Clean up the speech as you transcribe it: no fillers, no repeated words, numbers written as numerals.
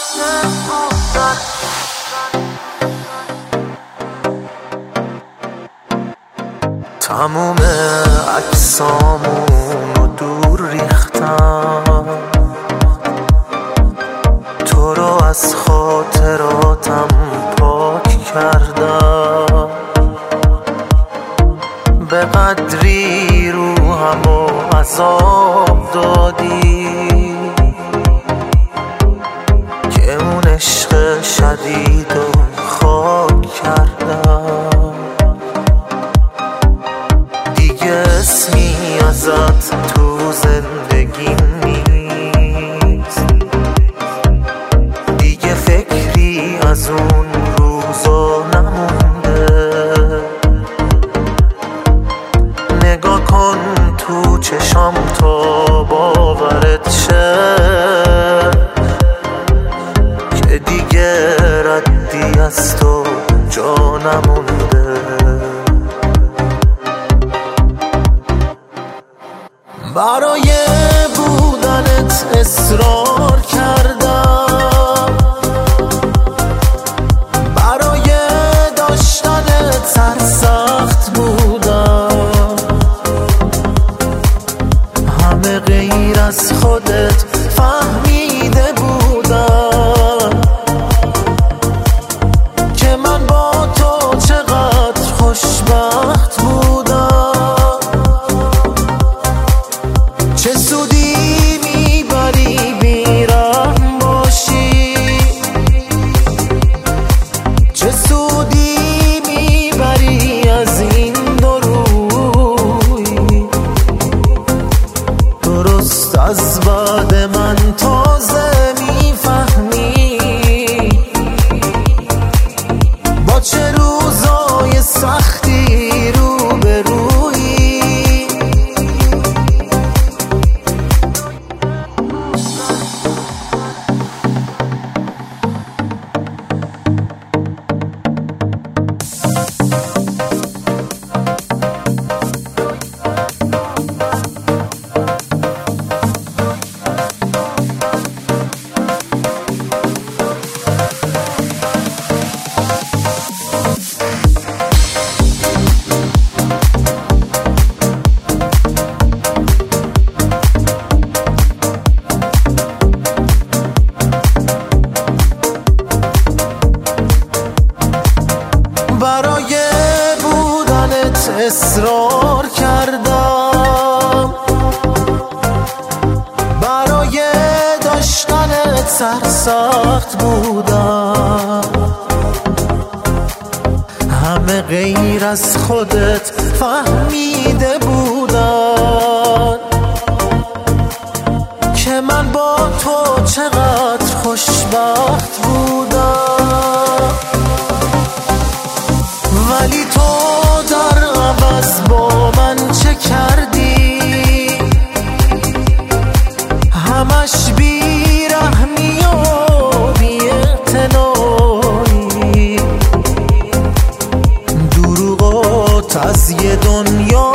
تموم عکسامونو دور ریختم، تو رو از خاطراتم پاک کردم. به قدری روحمو عذاب دادی که اون عشق شدید و خاک کردم. دیگه اسمی ازت تو زندگی نیست، دیگه فکری از اون روزا نمونده. نگاه کن تو چشام تا باورت شه که دیگه ردی از تو جا نمونده. برای بودنت اصرار کردم، برای داشتنت سرسخت بودم. همه غیر از خودت فهمیده بودم که من با تو چقدر خوشبخت بودم. چه سودی میبری بیرحم باشی، چه سودی میبری از این دو روی. درست از بعد من تازه میفهمی با چه روزای سختی روبرویی. برای بودنت اصرار کردم، برای داشتنت سرسخت بودم. همه غیر از خودت فهمیده بودن که من با تو چقدر خوشبخت بودم. ولی تو در عوض با من چه کردی؟ همش بیرحمی و بی‌اعتنایی. دروغات از یه دنیا